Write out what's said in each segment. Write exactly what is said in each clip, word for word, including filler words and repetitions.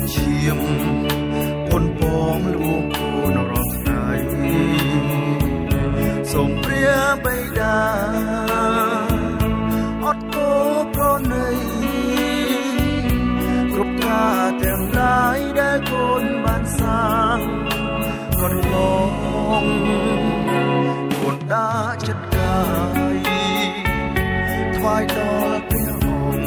ឈាមពុនពងលួងគូនរត់ថ្ងៃសូមព្រះបិតាអត់គោប្រណីគ្រប់ការទាំងឡាយដែលកូនបានសាងកន្លងកូនដាចិត្តកាយថ្វាយដល់ព្រះអង្គ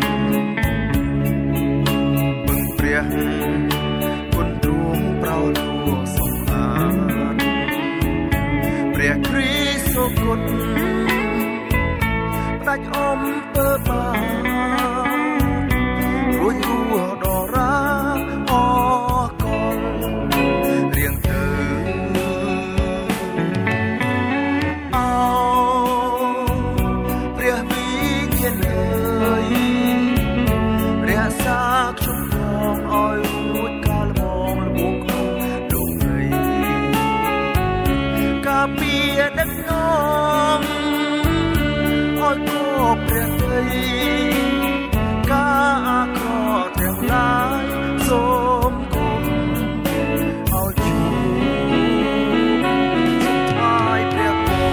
ពឹងព្រះគុណទ្រង់ប្រោលួសម្អាតព្រះគ្រីស្ទសុគតផ្ដាច់អំពើបាបរួចគួរដរាអកលរៀងទៅអោព្រះវិញ្ញាណអើយរក្សាខ្ញុំផងឲ្យរួចកាលមកលំងក្នុងលោកនៃការពារដឹកនាំឲ្យគោព្រះដីការអាក្រក់ទាំងឡាយសូមគុំឲ្យជួបសុខថ្វាយព្រះពរ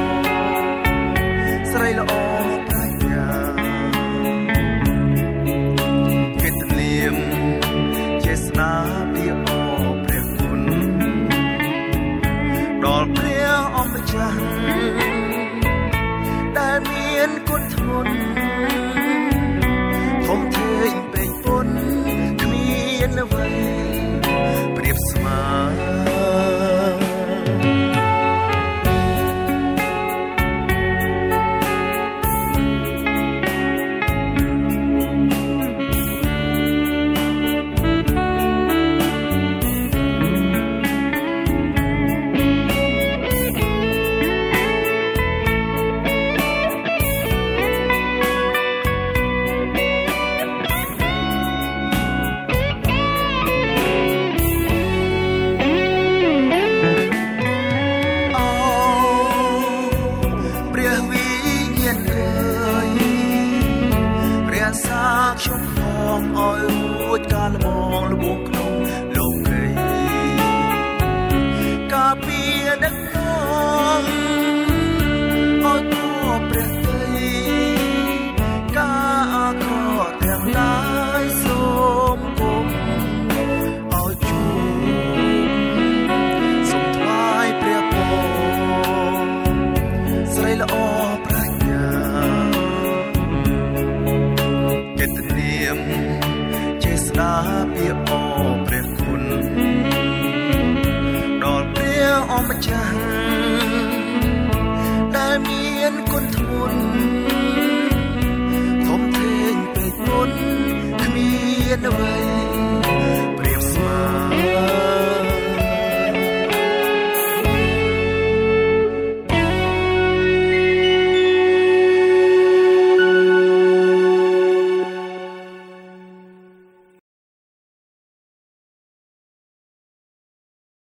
ស្រីល្អប្រាជ្ញាកិត្តិនាមចេស្តាពីអព្រះគុណដល់ព្រះអម្ចាស់ដែលមានគុណធ្ងន់ធំធេងពេញពុនគ្មានអ្វីប្រៀបស្មើខ្ញុំផងឲ្យរួចការលំងលួងក្នុងលោកីការពារដឹកនាំឲ្យគួរព្រះដីការអាក្រក់ទាំងឡាយសូមគុំឲ្យជួបសូមថ្វាយព្រះពរស្រីល្អប្រាជ្ញាកិត្តិនាមចេស្តាពីអព្រះគុណដល់ព្រះអម្ចាស់ដែលមានគុណធ្ងន់ធំធេងពេកពុនគ្មានអ្វី